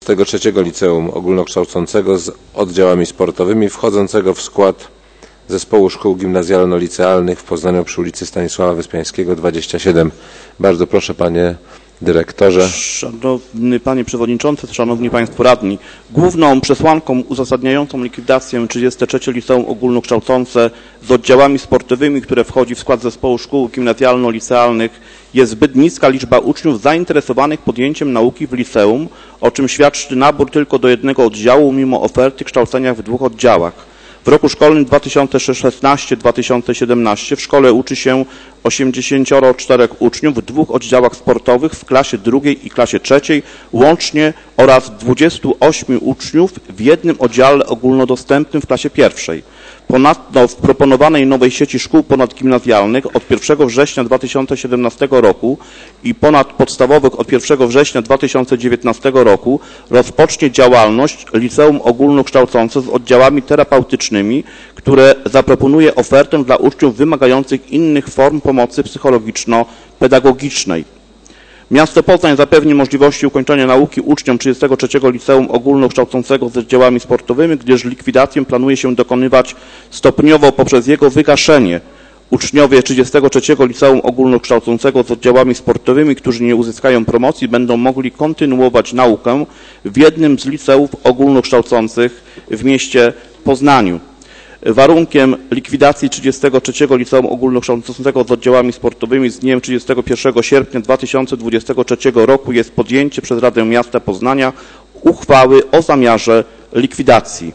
33 Liceum Ogólnokształcącego z oddziałami sportowymi wchodzącego w skład Zespołu Szkół Gimnazjalno-Licealnych w Poznaniu przy ulicy Stanisława Wyspiańskiego 27. Bardzo proszę, panie dyrektorze. Szanowny panie przewodniczący, szanowni państwo radni, główną przesłanką uzasadniającą likwidację 33 Liceum Ogólnokształcące z oddziałami sportowymi, które wchodzi w skład Zespołu Szkół Gimnazjalno-Licealnych, jest zbyt niska liczba uczniów zainteresowanych podjęciem nauki w liceum, o czym świadczy nabór tylko do jednego oddziału mimo oferty kształcenia w 2 oddziałach. W roku szkolnym 2016-2017 w szkole uczy się 84 uczniów w 2 oddziałach sportowych w klasie 2 i klasie 3 łącznie oraz 28 uczniów w jednym oddziale ogólnodostępnym w klasie 1. Ponadto w proponowanej nowej sieci szkół ponadgimnazjalnych od 1 września 2017 roku i ponadpodstawowych od 1 września 2019 roku rozpocznie działalność Liceum Ogólnokształcące z oddziałami terapeutycznymi, które zaproponuje ofertę dla uczniów wymagających innych form pomocy psychologiczno-pedagogicznej. Miasto Poznań zapewni możliwości ukończenia nauki uczniom 33 Liceum Ogólnokształcącego z oddziałami sportowymi, gdyż likwidację planuje się dokonywać stopniowo poprzez jego wygaszenie. Uczniowie 33 Liceum Ogólnokształcącego z oddziałami sportowymi, którzy nie uzyskają promocji, będą mogli kontynuować naukę w jednym z liceów ogólnokształcących w mieście Poznaniu. Warunkiem likwidacji 33 Liceum Ogólnokształcącego z oddziałami sportowymi z dniem 31 sierpnia 2023 roku jest podjęcie przez Radę Miasta Poznania uchwały o zamiarze likwidacji.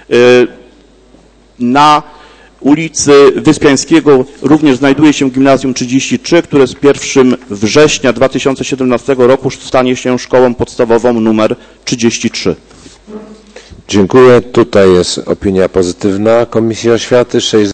Na ulicy Wyspiańskiego również znajduje się Gimnazjum 33, które z 1 września 2017 roku stanie się szkołą podstawową nr 33. Dziękuję. Tutaj jest opinia pozytywna Komisji Oświaty.